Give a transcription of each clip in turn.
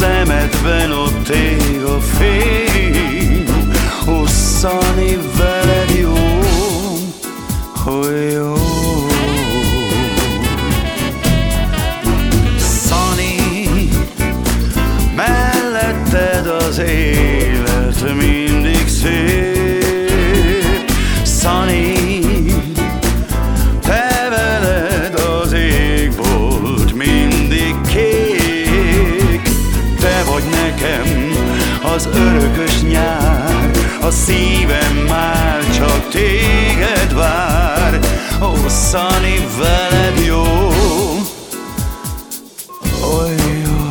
szemedben ott ég a fény. Ó, Sunny, veled jó, hogy jó. Sunny, melletted az élet mindig szép. Sunny, te veled az égbolt mindig kék. Te vagy nekem az örökös nyár, a szívem már csak téged vár. Ó, Sunny, veled jó, oly jó.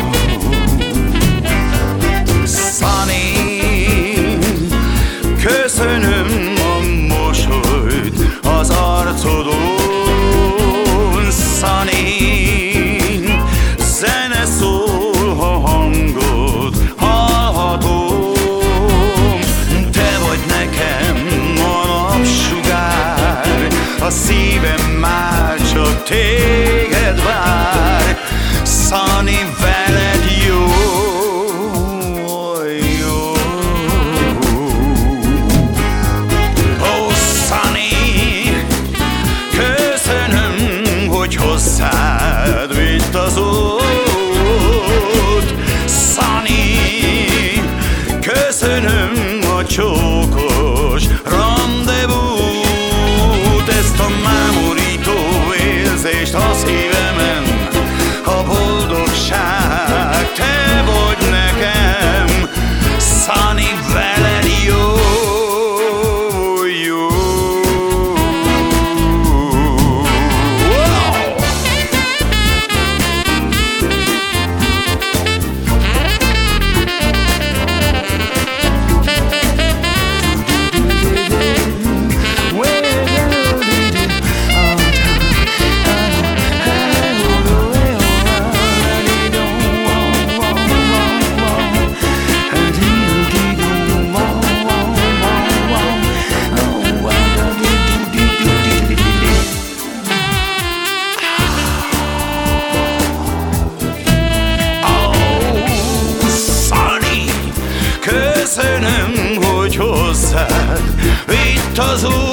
Sunny, köszönöm a mosolyt az arcodon. Sunny, zene szól, ha hangod hallhatom. Te vagy nekem a napsugár, a szívem már csak téged vár. Sunny, veled jó, oly jó. Ó, Sunny, köszönöm, hogy hozzád vitt az út. Sunny, köszönöm a csókos randevút. Ezt a mámorító érzést a szívemen, a boldogság, te vagy nekem. Sunny, veled jó, jó. Wow! Köszönöm, hogy hozzád vitt az út.